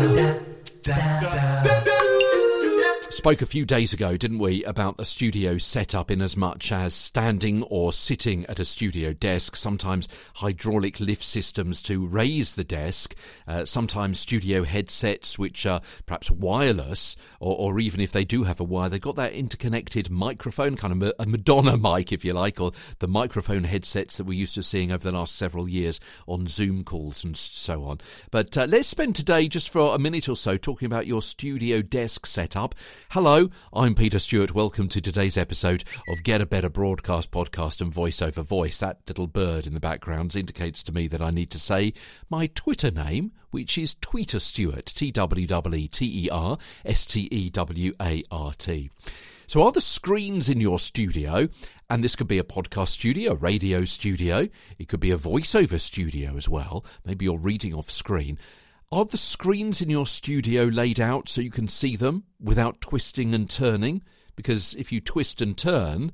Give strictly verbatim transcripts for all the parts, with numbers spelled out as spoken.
Spoke a few days ago, didn't we, about the studio setup in as much as standing or sitting at a studio desk, sometimes hydraulic lift systems to raise the desk, uh, sometimes studio headsets which are perhaps wireless, or, or even if they do have a wire, they've got that interconnected microphone, kind of a Madonna mic, if you like, or the microphone headsets that we're used to seeing over the last several years on Zoom calls and so on. But uh, let's spend today just for a minute or so talking about your studio desk setup. Hello, I'm Peter Stewart. Welcome to today's episode of Get a Better Broadcast Podcast and Voice Over Voice. That little bird in the background indicates to me that I need to say my Twitter name, which is Tweeter Stewart, T W E E T E R S T E W A R T. So are the screens in your studio, and this could be a podcast studio, a radio studio, it could be a voiceover studio as well, maybe you're reading off screen. Are the screens in your studio laid out so you can see them without twisting and turning? Because if you twist and turn,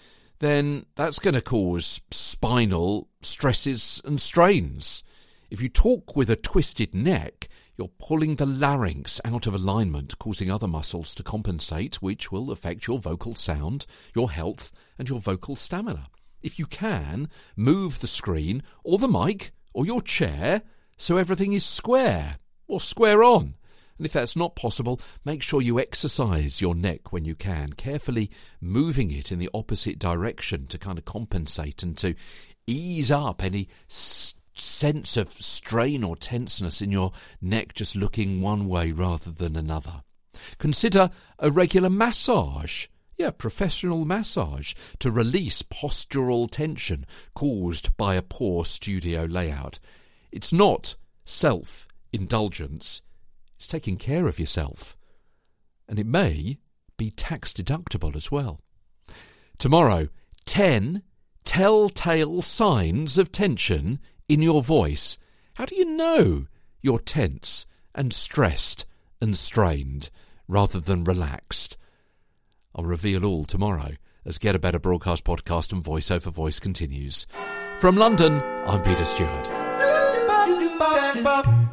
then that's going to cause spinal stresses and strains. If you talk with a twisted neck, you're pulling the larynx out of alignment, causing other muscles to compensate, which will affect your vocal sound, your health, and your vocal stamina. If you can, move the screen or the mic or your chair so everything is square or square on. And if that's not possible, make sure you exercise your neck when you can, carefully moving it in the opposite direction to kind of compensate and to ease up any s- sense of strain or tenseness in your neck just looking one way rather than another. Consider a regular massage. Yeah, professional massage to release postural tension caused by a poor studio layout. It's not self-indulgence, it's taking care of yourself. And it may be tax-deductible as well. Tomorrow, ten telltale signs of tension in your voice. How do you know you're tense and stressed and strained rather than relaxed? I'll reveal all tomorrow as Get a Better Broadcast Podcast and Voice Over Voice continues. From London, I'm Peter Stewart. Bop, bop.